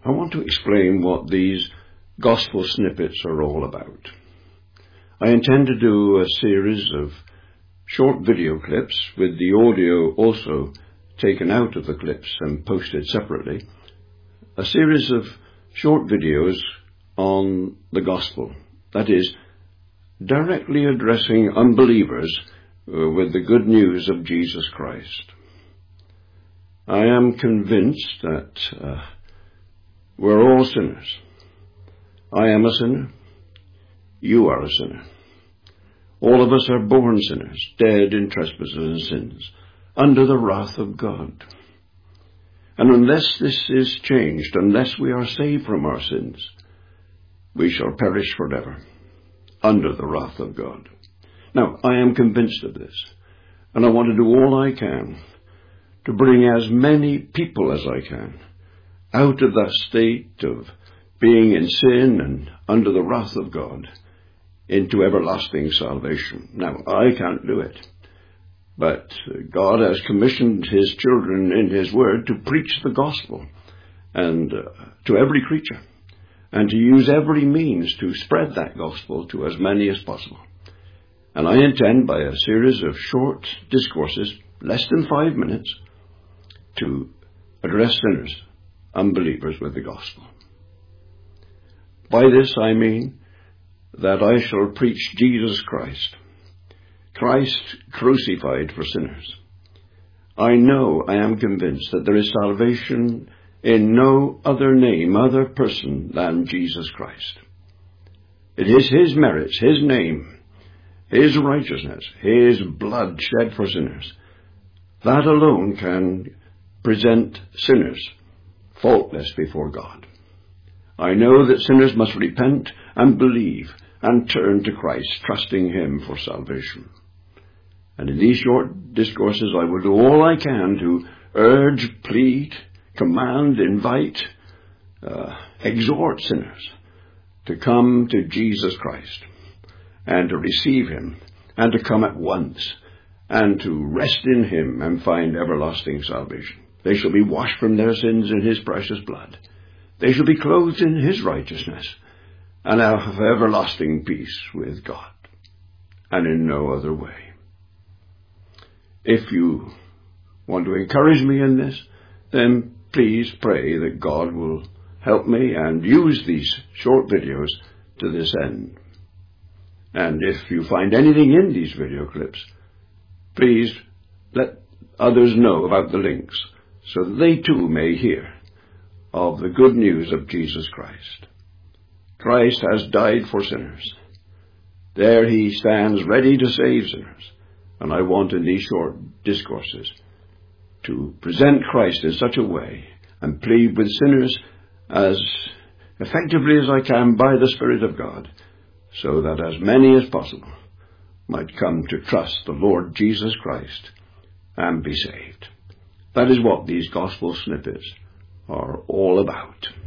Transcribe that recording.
I want to explain what these gospel snippets are all about. I intend to do a series of short video clips with the audio also taken out of the clips and posted separately. A series of short videos on the gospel, that is, directly addressing unbelievers with the good news of Jesus Christ. I am convinced that we're all sinners. I am a sinner. You are a sinner. All of us are born sinners, dead in trespasses and sins, under the wrath of God. And unless this is changed, unless we are saved from our sins, we shall perish forever, under the wrath of God. Now, I am convinced of this, and I want to do all I can to bring as many people as I can out of that state of being in sin and under the wrath of God into everlasting salvation. Now, I can't do it, but God has commissioned His children in His Word to preach the gospel and to every creature, and to use every means to spread that gospel to as many as possible. And I intend, by a series of short discourses, less than 5 minutes, to address sinners, unbelievers, with the gospel. By this I mean that I shall preach Jesus Christ, Christ crucified for sinners. I am convinced that there is salvation in no other name, other person than Jesus Christ. It is His merits, His name, His righteousness, His blood shed for sinners. That alone can present sinners faultless before God. I know that sinners must repent and believe and turn to Christ, trusting Him for salvation. And in these short discourses I will do all I can to urge, plead, command, invite, exhort sinners to come to Jesus Christ and to receive Him and to come at once and to rest in Him and find everlasting salvation. They shall be washed from their sins in His precious blood. They shall be clothed in His righteousness and have everlasting peace with God, and in no other way. If you want to encourage me in this, then please pray that God will help me and use these short videos to this end. And if you find anything in these video clips, please let others know about the links so that they too may hear of the good news of Jesus Christ. Christ has died for sinners. There He stands ready to save sinners. And I want in these short discourses to present Christ in such a way and plead with sinners as effectively as I can by the Spirit of God, so that as many as possible might come to trust the Lord Jesus Christ and be saved. That is what these gospel snippets are all about.